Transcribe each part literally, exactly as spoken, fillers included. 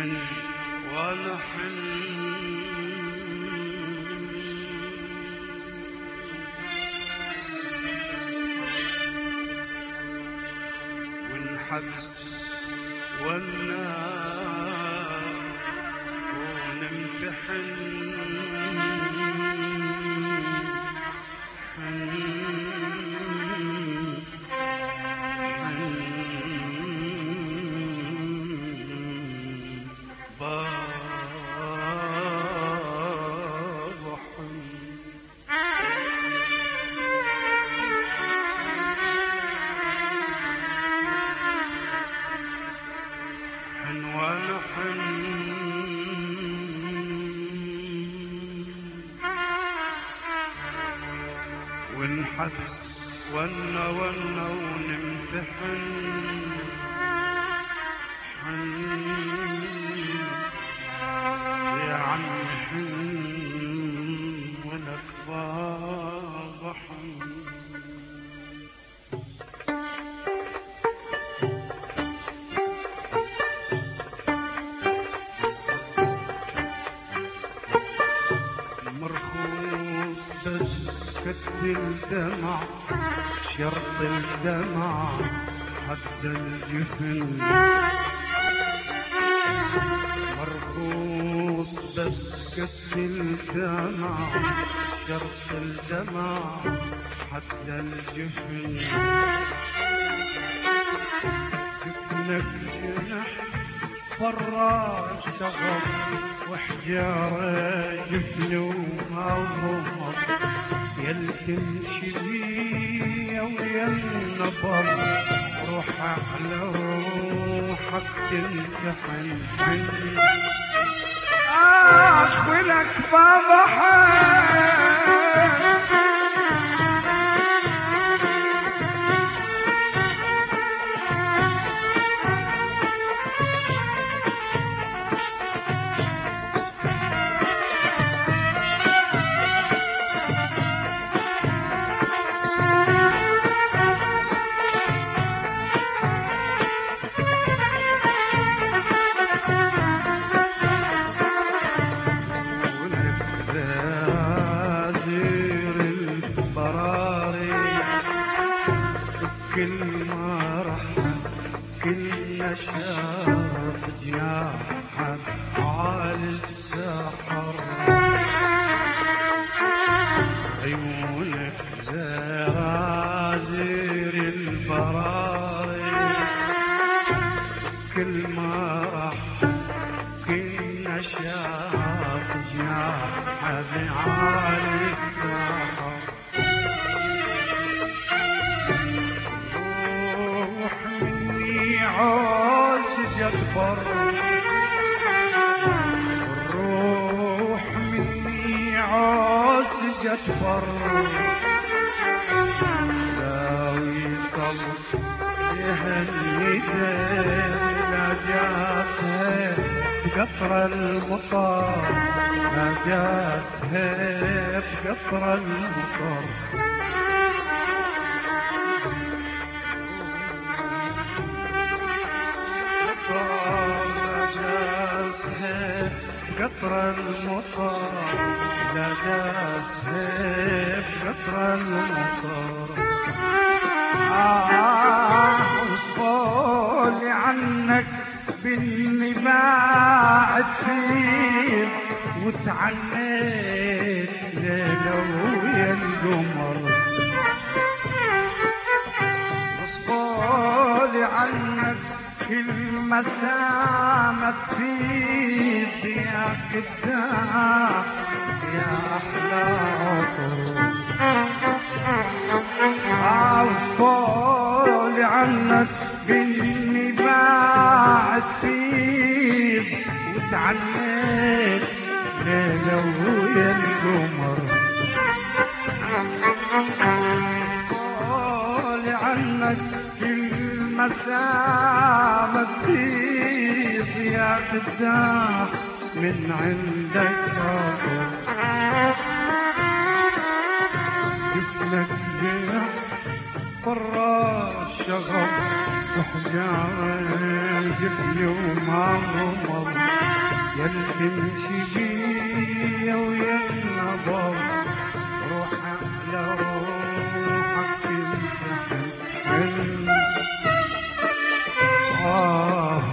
حن وانا حن وانحبس والنار ونمتحن ونحبس ونا ونا ونمتحن حن يا عم حن ولك بابا حن مرخوص بس كد الدمع شرط الدمع حد الجفن مرخوص بس كد الدمع شرط الدمع حد الجفن جفنك جنح فرا شغف وحجاره جفن ومعظمه يلتم شبيه ويا النبض روح على روحك تنسحن آخ ولك بابا حن كل ما رحت كل نشاط جناحك عالي السحر عيونك زرازير البراري كل ما رحت كل نشاط جناحك عالي السحر عاش جبر الروح مني عاش جبر داوي صبر يهنده لا جاسها بقطر المطر لا جاسها بقطر المطر قطر المطر لا جاسها بقطر المطر آه وصفولي عنك بالني بعد فيك وتعنيت ليلة ويا القمر وصفولي عنك كل مسامت فيك يا قدام يا أحلى عطر عوصولي عنك بالني بعد فيك وتعنيت ليلة ويا القمر عوصولي عنك مسامة تفيض يا قدام من عندك راقر جسمك جرح فراش شغب وحجارة جبني ومرمر يل تمشي بيا ويا النظر روح على روحك تنسحب آه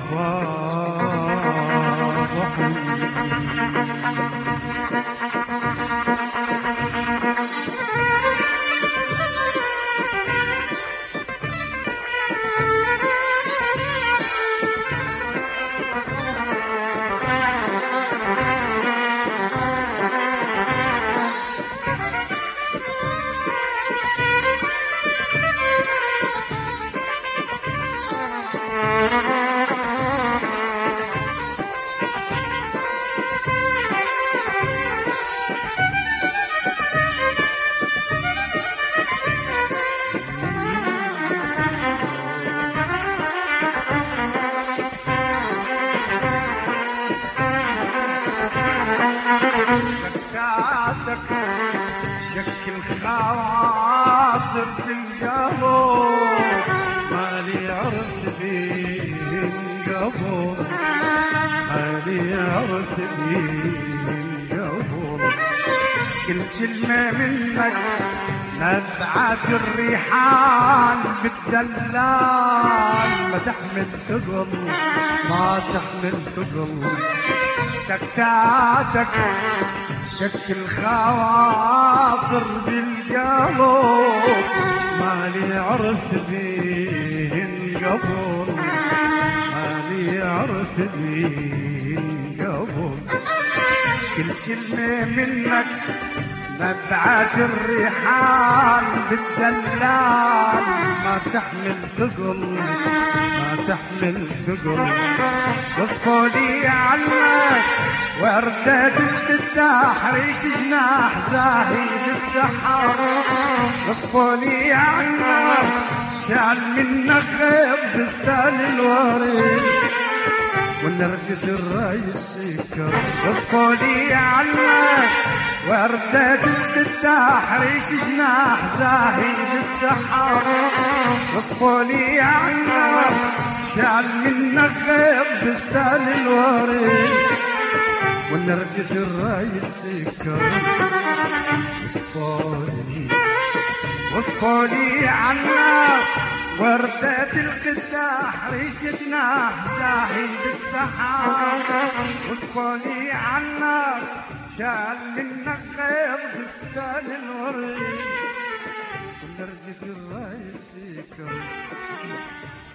سكاتك شكل خاطر في القلب مالي عرف بين قبل مالي عرف بين قبل كل كلمة منك نبعات الريحان بالدلال ما تحمل ثقل ما تحمل ثقل سكتاتك شكل خواطر بالقلب مالي عرف بين قبل مالي عرف بين قبل كل كلمة منك نبعات الريحان بالدلال ما تحمل ثقل ما تحمل ثقل وصفولي عنك وردة الفتاح ريش جناح زاهي بالسحر وصفولي عنك شال منك غيب بستان الوريد والنرجس الراي السكر وصفولي عنك وردة الفتاح ريش جناح زاهي بالسحر وصفولي عنك شال منك غيب بستان الوريد والنرجس الراي السكر وصفولي وصفولي عنك وردة القداح ريش جناح زاهي بالسحر وصفولي عنك شال منك غير فستان الوريد والنرجس الراي السكر